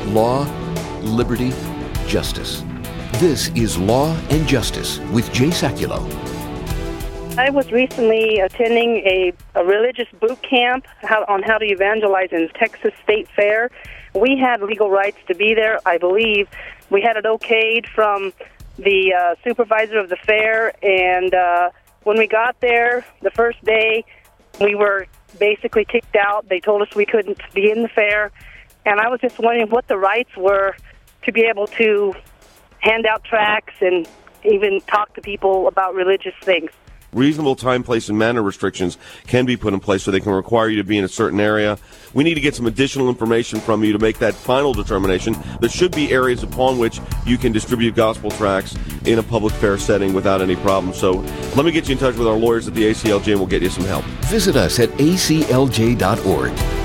Law, liberty, justice. This is Law and Justice with Jay Sekulow. I was recently attending a religious boot camp on how to evangelize in Texas State Fair. We had legal rights to be there, I believe. We had it okayed from the supervisor of the fair, and when we got there the first day, we were basically kicked out. They told us we couldn't be in the fair, and I was just wondering what the rights were to be able to hand out tracts and even talk to people about religious things. Reasonable time, place, and manner restrictions can be put in place so they can require you to be in a certain area. We need to get some additional information from you to make that final determination. There should be areas upon which you can distribute gospel tracts in a public fair setting without any problem. So let me get you in touch with our lawyers at the ACLJ and we'll get you some help. Visit us at aclj.org.